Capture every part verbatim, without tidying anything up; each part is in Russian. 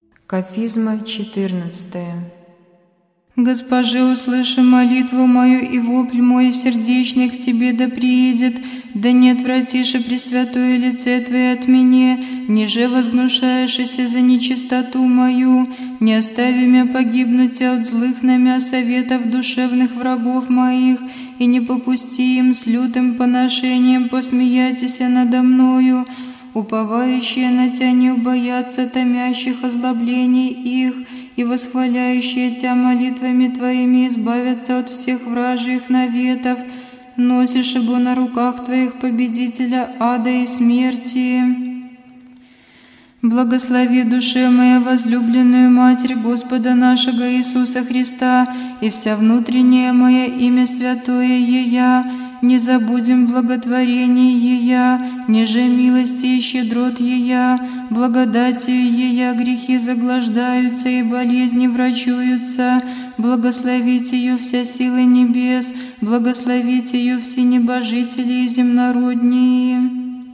Кафизма четырнадцатая. Госпоже, услыши молитву мою, и вопль мой сердечный к Тебе да приидет, да не отвратишь пресвятое лице Твое от меня, ниже возгнушаешься за нечистоту мою, не остави меня погибнуть от злых на мя советов душевных врагов моих, и не попусти им с лютым поношением посмеятися надо мною, уповающие на Тя не убоятся томящих озлоблений их, и восхваляющие Тя молитвами Твоими избавятся от всех вражьих наветов, носишь его на руках Твоих победителя ада и смерти. Благослови, душе моя, возлюбленную Матерь Господа нашего Иисуса Христа, и вся внутренняя моя имя святое Ея, не забудем благотворение Ея, ниже милости и щедрот Ея, благодатью Ея грехи заглаждаются и болезни врачуются. Благословите ее вся силы небес, благословите ее все небожители и земнородние.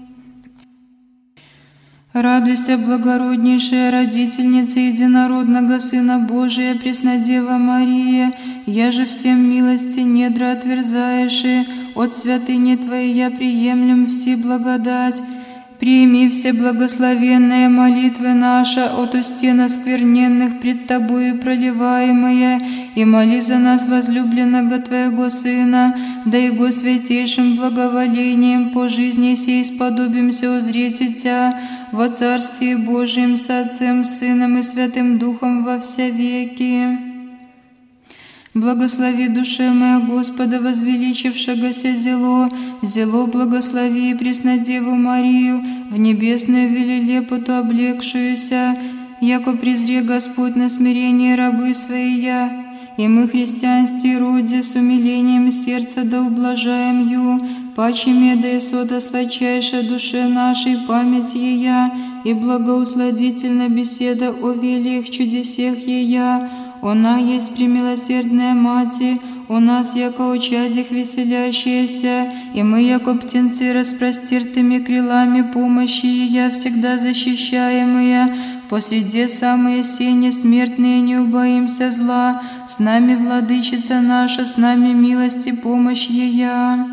Радуйся, благороднейшая родительница единородного Сына Божия, Преснодева Мария, я же всем милости недра отверзаешь, и от святыни Твоей я приемлем все благодать. Прими все благословенные молитвы наши от устен оскверненных пред Тобою проливаемые, и моли за нас возлюбленного Твоего Сына, да Его святейшим благоволением по жизни сей сподобимся узреть и Тя во Царстве Божьем с Отцем, Сыном и Святым Духом во вся веки. Благослови, душе моя, Господа, возвеличившегося зело, зело благослови Преснодеву Марию, в небесную велилепоту облегшуюся, яко презре Господь на смирение рабы Своя, и мы, христианстве роде, с умилением сердца да ублажаем ю, паче меда и сота сладчайшая душе нашей память ея, и благоусладительна беседа о великих чудесех ея. Она есть премилосердная Мати, у нас яко очадих веселящаяся, и мы, яко птенцы распростертыми крылами помощи ея всегда защищаемые, посреди самые сени смертные не убоимся зла, с нами владычица наша, с нами милость и помощь ея.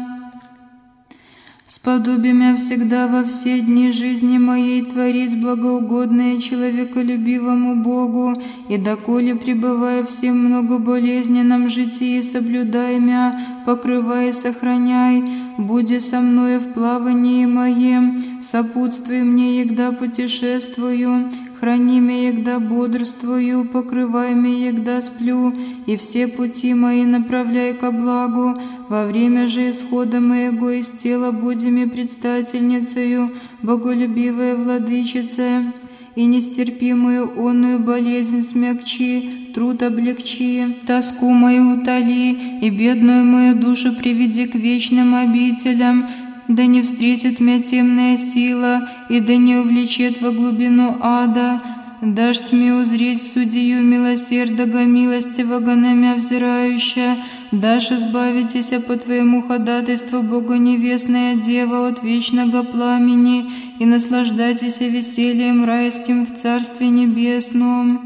Сподобимя всегда во все дни жизни моей творить благоугодное человеколюбивому Богу, и доколе, пребывая всем многоболезненном житии, соблюдай мя, покрывай и сохраняй, буди со мною в плавании моем, сопутствуй мне, егда путешествую, храни меня, егда бодрствую, покрывай меня, егда сплю, и все пути мои направляй ко благу. Во время же исхода моего из тела буди мне предстательницею, боголюбивая владычица, и нестерпимую онную болезнь смягчи, труд облегчи, тоску мою утоли, и бедную мою душу приведи к вечным обителям. Да не встретит мя темная сила, и да не увлечет во глубину ада. Дашь мне узреть судью милосердного, милостивого на мя взирающая, дашь избавитеся по Твоему ходатайству, Бога невестная Дева, от вечного пламени, и наслаждайтесь весельем райским в Царстве Небесном.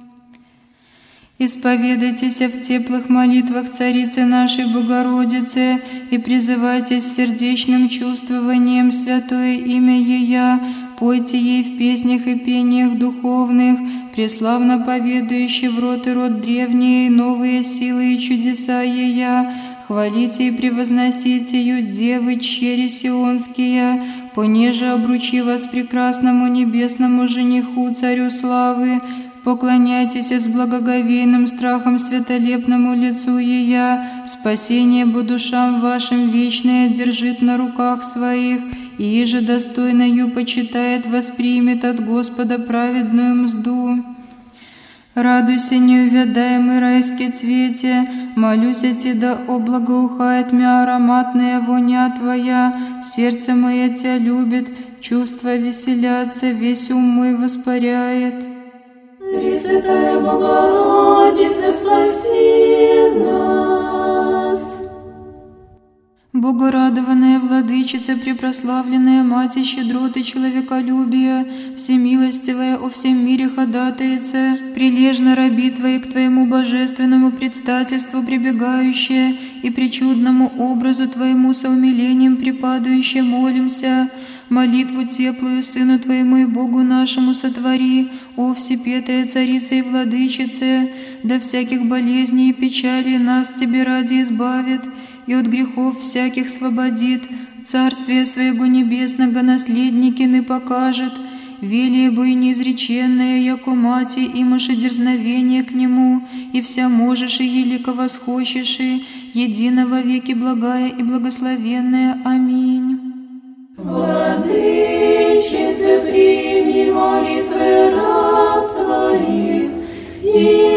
Исповедайтесь в теплых молитвах Царицы нашей Богородицы и призывайтесь с сердечным чувствованием святое имя Ея, пойте ей в песнях и пениях духовных, преславно поведающий в род и род древние новые силы и чудеса Ея, хвалите и превозносите ее, девы, чери сионские, понеже обручи вас прекрасному небесному жениху, царю славы. Поклоняйтесь с благоговейным страхом святолепному лицу Ея, спасение бо душам вашим вечное держит на руках своих, и иже достойною почитает, воспримет от Господа праведную мзду. Радуйся, неувядаемый райский цвете, молюсь о Те, да облагоухает мя ароматная воня Твоя, сердце мое Тя любит, чувства веселятся, весь ум мой воспаряет. Пресвятая Богородица, спаси нас. Богорадованная Владычица, препрославленная Мать щедроты человеколюбия, всемилостивая о всем мире ходатайца, прилежно раби Твои к Твоему божественному предстательству прибегающая и причудному образу Твоему со умилением припадающая молимся, молитву теплую Сыну Твоему и Богу нашему сотвори, о всепетая Царица и Владычице, до всяких болезней и печалей нас Тебе ради избавит, и от грехов всяких свободит, Царствие Своего Небесного наследники не покажет, велие бы и неизреченное, яко мати, имаше дерзновение к Нему, и вся можешь и елико восхочешь, и единого веки благая и благословенная. Аминь. Владычице, прими молитвы раб Твоих, и